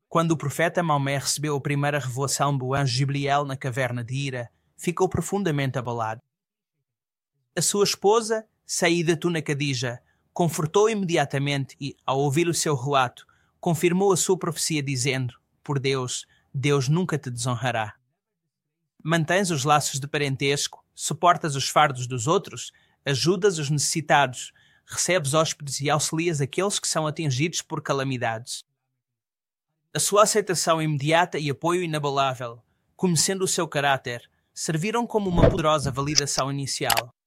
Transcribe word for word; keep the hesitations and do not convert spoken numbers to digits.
Quando o profeta Maomé recebeu a primeira revelação do anjo Gibriel na caverna de Hira, ficou profundamente abalado. A sua esposa, Sayyidatuna Khadija, confortou imediatamente e, ao ouvir o seu relato, confirmou a sua profecia dizendo: por Deus, Deus nunca te desonrará. Mantens os laços de parentesco, suportas os fardos dos outros, ajudas os necessitados, recebes hóspedes e auxilias aqueles que são atingidos por calamidades. A sua aceitação imediata e apoio inabalável, conhecendo o seu caráter, serviram como uma poderosa validação inicial.